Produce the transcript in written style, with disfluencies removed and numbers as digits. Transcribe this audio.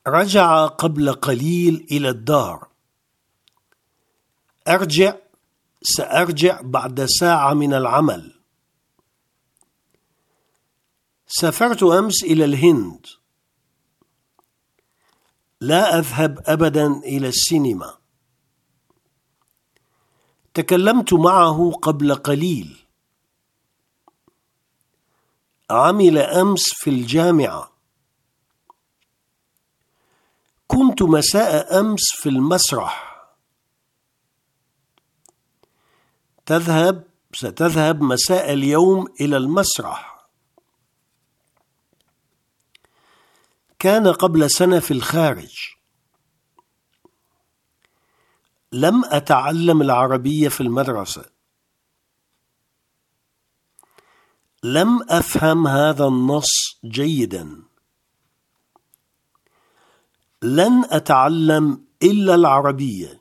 رجع قبل قليل إلى الدار. سأرجع بعد ساعة من العمل. سافرت أمس إلى الهند. لا أذهب أبدا إلى السينما. تكلمت معه قبل قليل. عمل أمس في الجامعة. كنت مساء أمس في المسرح. ستذهب مساء اليوم إلى المسرح. كان قبل سنة في الخارج. لم أتعلم العربية في المدرسة. لم أفهم هذا النص جيدا. لن أتعلم إلا العربية.